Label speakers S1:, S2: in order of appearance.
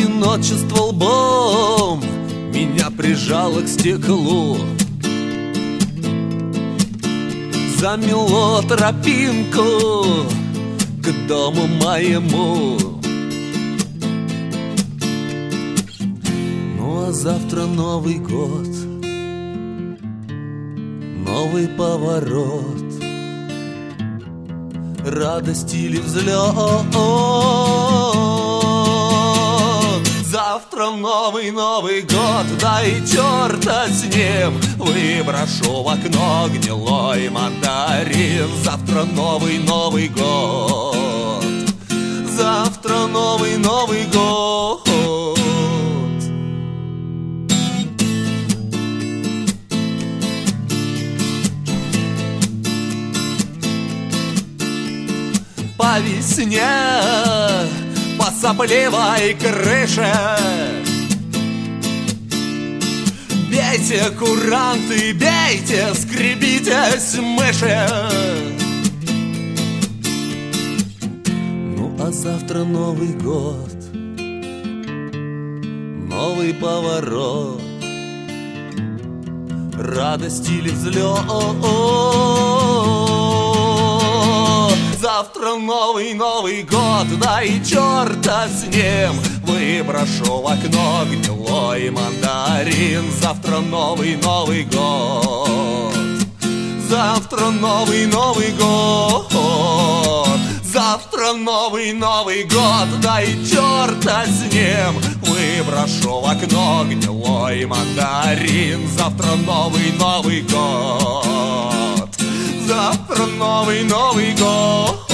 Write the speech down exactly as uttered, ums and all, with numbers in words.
S1: одиночество лбом меня прижало к стеклу, замело тропинку к дому моему. Ну а завтра Новый год, новый поворот, радость или взлет. Завтра новый Новый год, да и черта с ним, выброшу в окно гнилой мандарин. Завтра новый Новый год, завтра новый Новый год. По весне, по сопливой крыше бейте, куранты, бейте, скребитесь, мыши. Ну а завтра Новый год, новый поворот, радость или взлет. Завтра новый Новый год, да и черта с ним, выброшу в окно гнилой мандарин. Завтра новый Новый год, завтра новый Новый год, завтра новый Новый год, да и черта с ним, выброшу в окно гнилой мандарин. Завтра новый Новый год, завтра новый Новый год.